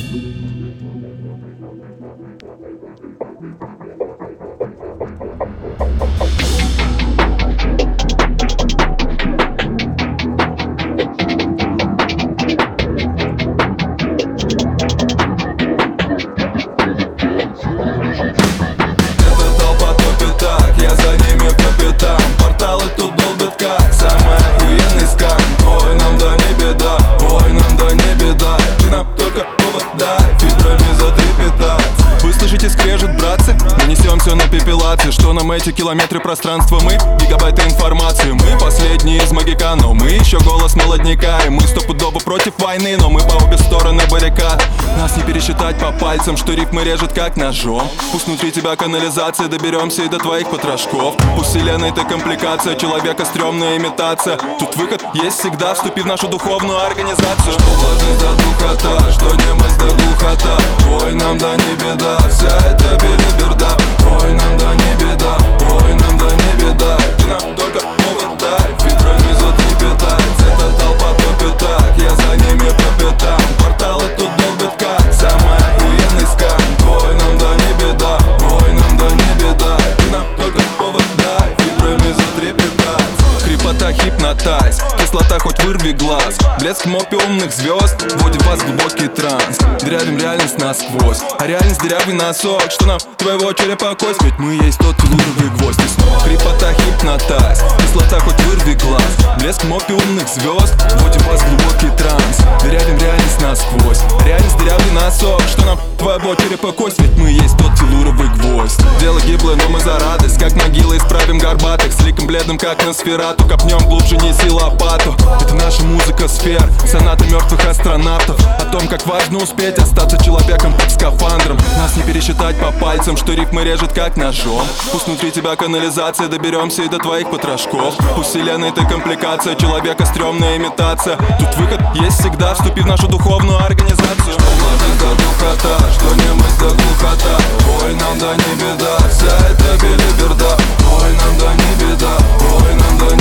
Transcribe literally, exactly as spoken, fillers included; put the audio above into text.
Скрежет, братцы, мы несем все на пепелации. Что нам эти километры пространства? Мы гигабайты информации. Мы последние из магика, но мы еще голос молодняка. И мы стопудово против войны, но мы по обе стороны баррикад. Нас не пересчитать по пальцам, что рифмы режет как ножом. Пусть внутри тебя канализация, доберемся и до твоих потрошков. Пусть вселенная это компликация, человека стрёмная имитация. Тут выход есть всегда, вступи в нашу духовную организацию. Что влажность до духота, что немость до глухота. Ой, нам да не беда, вся это белиберда. Ой, нам да не беда, ой, нам да не беда. Ты нам только повод дай, фильтрами затрепетать. Эта толпа топит так, я за ними по пятам. Порталы тут долбят как самый охуенный скам. Ой, нам да не беда, ой, нам да не беда. Ты нам только повод дай, фильтрами затрепетать. Хрипота, хипнотайз, кислота хоть вырви глаз. Блеск мопи умных звезд, вводим вас в глубокий транс. Дырявим реальность насквозь, а реальность дырявый носок. Что нам твоего черепа кость, ведь мы есть тот целуровый гвоздь. И снова хрипота, хипнотайз, кислота хоть вырви глаз. Блеск мопи умных звезд, вводим вас в глубокий транс. Дырявим реальность насквозь, а реальность дырявый носок. Что нам твоего черепа кость, ведь мы есть тот целуровый гвоздь. Дело гиблое, но мы за радость, как могилы исправим горбатых. С ликом бледным, как на сферату, копнем глубже, неси лопату. Это наша музыка сфер, соната мертвых астронавтов. О том, как важно успеть остаться человеком под скафандром. Нас не пересчитать по пальцам, что рифмы режет как ножом. Пусть внутри тебя канализация, доберемся и до твоих потрошков. Пусть вселенная это компликация, человека стрёмная имитация. Тут выход есть всегда, вступи в нашу духовную организацию. Что влажность до духота, что немость до глухота. Ой, нам да не беда, вся это белиберда. Ой, нам да не беда, ой, нам да не